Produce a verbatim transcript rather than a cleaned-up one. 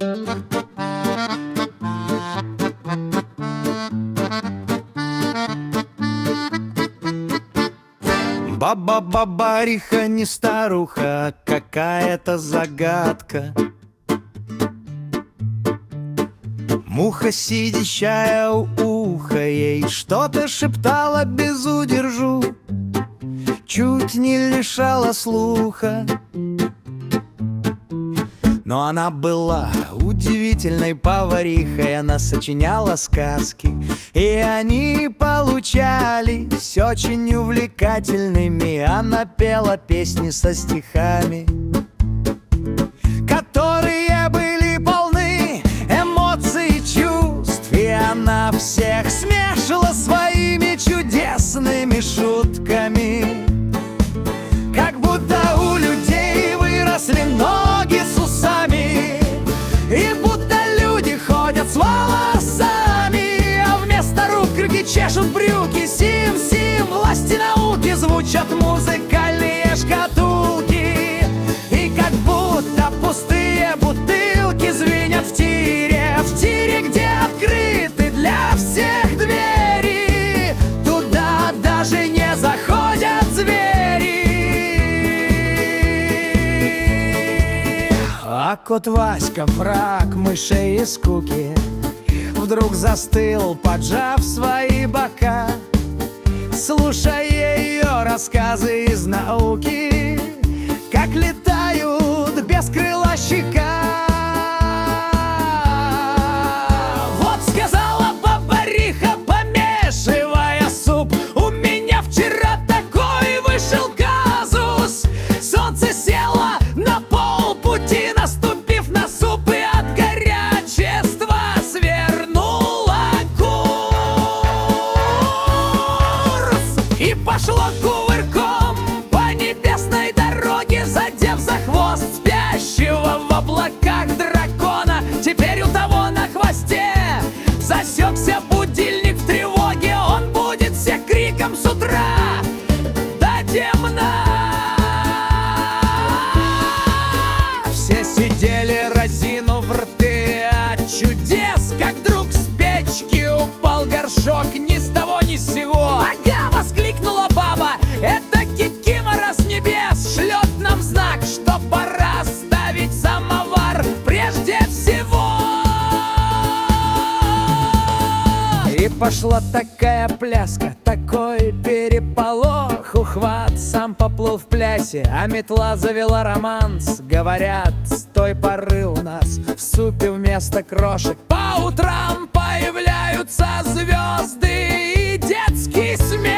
Баба-бабариха не старуха, а какая-то загадка. Муха, сидящая у уха, ей что-то шептала без удержу, чуть не лишала слуха. Но она была удивительной поварихой, она сочиняла сказки, и они получались очень увлекательными. Она пела песни со стихами, которые были полны эмоций и чувств, и она всех смешивала своими чудесными шутками. Как будто у людей выросли ноги с усами, и будто люди ходят с волосами, а вместо рук крюки чешут брюки. Сим-сим, власти науки, звучат музыкальные шкатулки, и как будто пустые бутылки звенят в тире, в тире, где открыты для всех двери. Туда даже не заходят звери. А кот Васька, враг мышей и скуки, вдруг застыл, поджав свои бока, слушая ее рассказы из науки, как летают без крыла щека. Вот сказала бабариха, помешивая суп: у меня вчера такой вышел казус. Солнце село на полпути, наступив на суп, и от горячества свернула курс и пошло кувырком по небесной дороге, задев за хвост спящего в облаках дракона. Теперь у того на хвосте засекся будильник в тревоге, он будет всех криком с утра до темна. Все сидели, разинув рты от чудес, как вдруг с печки упал горшок ни с того ни с сего. Ага, воскликнула баба, это Кикимора с небес шлет нам знак, что пора ставить самовар прежде всего. И пошла такая пляска, такой переполох, ухват сам поплыл в плясе, а метла завела романс. Говорят, с той поры у нас в супе вместо крошек по утрам появляются звезды и детский смех.